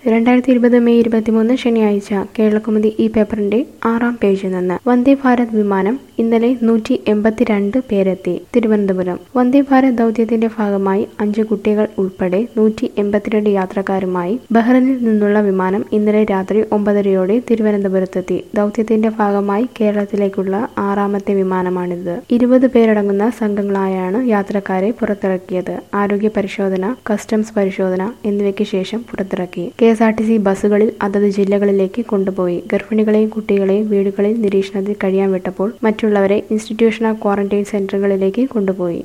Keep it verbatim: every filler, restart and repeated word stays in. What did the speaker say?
രണ്ടായിരത്തി ഇരുപത് മെയ് ഇരുപത്തിമൂന്ന് ശനിയാഴ്ച കേരളകൗമുദി ഈ പേപ്പറിന്റെ ആറാം പേജിൽ നിന്ന് വന്ദേ ഭാരത് വിമാനം ഇന്നലെ നൂറ്റി എൺപത്തിരണ്ട് പേരെത്തി. തിരുവനന്തപുരം വന്ദേ ഭാരത് ദൗത്യത്തിന്റെ ഭാഗമായി അഞ്ച് കുട്ടികൾ ഉൾപ്പെടെ നൂറ്റി എൺപത്തിരണ്ട് യാത്രക്കാരുമായി ബഹ്റൈനിൽ നിന്നുള്ള വിമാനം ഇന്നലെ രാത്രി ഒമ്പതരയോടെ തിരുവനന്തപുരത്തെത്തി. ദൗത്യത്തിന്റെ ഭാഗമായി കേരളത്തിലേക്കുള്ള ആറാമത്തെ വിമാനമാണിത്. ഇരുപത് പേരടങ്ങുന്ന സംഘങ്ങളായാണ് യാത്രക്കാരെ പുറത്തിറക്കിയത്. ആരോഗ്യ പരിശോധന, കസ്റ്റംസ് പരിശോധന എന്നിവയ്ക്ക് ശേഷം പുറത്തിറക്കി. K S R T C ബസ്സുകളിൽ അതത് ജില്ലകളിലേക്ക് കൊണ്ടുപോയി. ഗർഭിണികളെയും കുട്ടികളെയും വീടുകളിൽ നിരീക്ഷണത്തിൽ കഴിയാൻ വിട്ടപ്പോൾ മറ്റുള്ളവരെ ഇൻസ്റ്റിറ്റ്യൂഷണൽ ക്വാറന്റൈൻ സെന്ററുകളിലേക്ക് കൊണ്ടുപോയി.